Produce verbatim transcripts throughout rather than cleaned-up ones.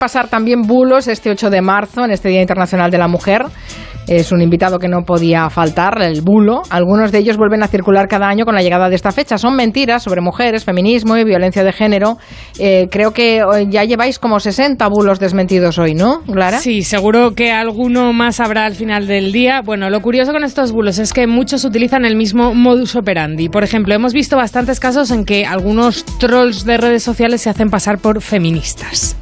pasar también bulos este ocho de marzo, en este Día Internacional de la Mujer. Es un invitado que no podía faltar, el bulo. Algunos de ellos vuelven a circular cada año con la llegada de esta fecha. Son mentiras sobre mujeres, feminismo y violencia de género. Eh, creo que ya lleváis como sesenta bulos desmentidos hoy, ¿no, Clara? Sí, seguro que alguno más habrá al final del día. Bueno, lo curioso con estos bulos es que muchos utilizan el mismo modus operandi. Por ejemplo, hemos visto bastantes casos en que algunos trolls de redes sociales se hacen pasar por feministas.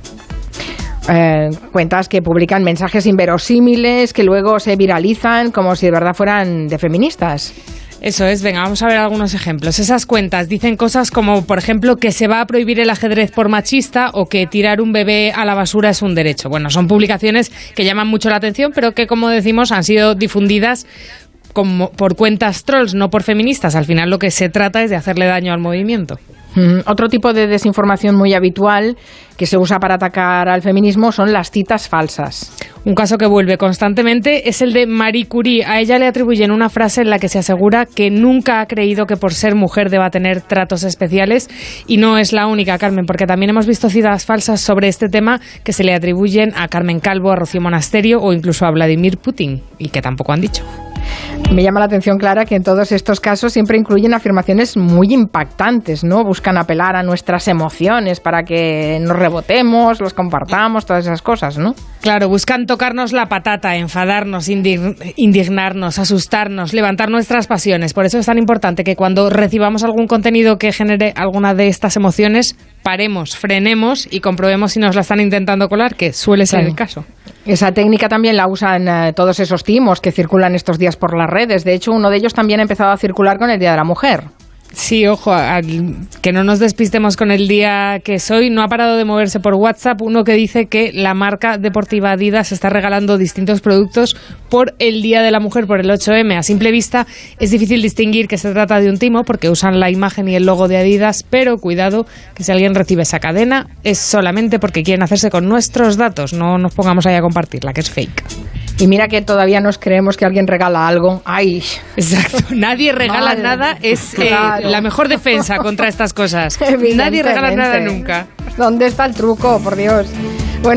Eh, cuentas que publican mensajes inverosímiles que luego se viralizan como si de verdad fueran de feministas. Eso es, venga, vamos a ver algunos ejemplos. Esas cuentas dicen cosas como, por ejemplo, que se va a prohibir el ajedrez por machista o que tirar un bebé a la basura es un derecho. Bueno, son publicaciones que llaman mucho la atención, pero que, como decimos, han sido difundidas como por cuentas trolls, no por feministas. Al final lo que se trata es de hacerle daño al movimiento. Mm, otro tipo de desinformación muy habitual que se usa para atacar al feminismo son las citas falsas. Un caso que vuelve constantemente es el de Marie Curie. A ella le atribuyen una frase en la que se asegura que nunca ha creído que por ser mujer deba tener tratos especiales, y no es la única, Carmen, porque también hemos visto citas falsas sobre este tema que se le atribuyen a Carmen Calvo, a Rocío Monasterio o incluso a Vladimir Putin, y que tampoco han dicho. Me llama la atención, Clara, que en todos estos casos siempre incluyen afirmaciones muy impactantes, ¿no? Buscan apelar a nuestras emociones para que nos rebotemos, los compartamos, todas esas cosas, ¿no? Claro, buscan tocarnos la patata, enfadarnos, indignarnos, asustarnos, levantar nuestras pasiones. Por eso es tan importante que cuando recibamos algún contenido que genere alguna de estas emociones, paremos, frenemos y comprobemos si nos la están intentando colar, que suele ser sí. el caso. Esa técnica también la usan eh, todos esos timos que circulan estos días por las redes. De hecho, uno de ellos también ha empezado a circular con el Día de la Mujer. Sí, ojo, a, que no nos despistemos con el día que es hoy. No ha parado de moverse por WhatsApp uno que dice que la marca deportiva Adidas está regalando distintos productos por el Día de la Mujer, por el ocho eme. A simple vista es difícil distinguir que se trata de un timo porque usan la imagen y el logo de Adidas, pero cuidado que si alguien recibe esa cadena es solamente porque quieren hacerse con nuestros datos. No nos pongamos ahí a compartirla, que es fake. Y mira que todavía nos creemos que alguien regala algo. ¡Ay! Exacto. Nadie regala Madre. nada. Es eh, claro. la mejor defensa contra estas cosas. Nadie regala nada nunca. ¿Dónde está el truco? Por Dios.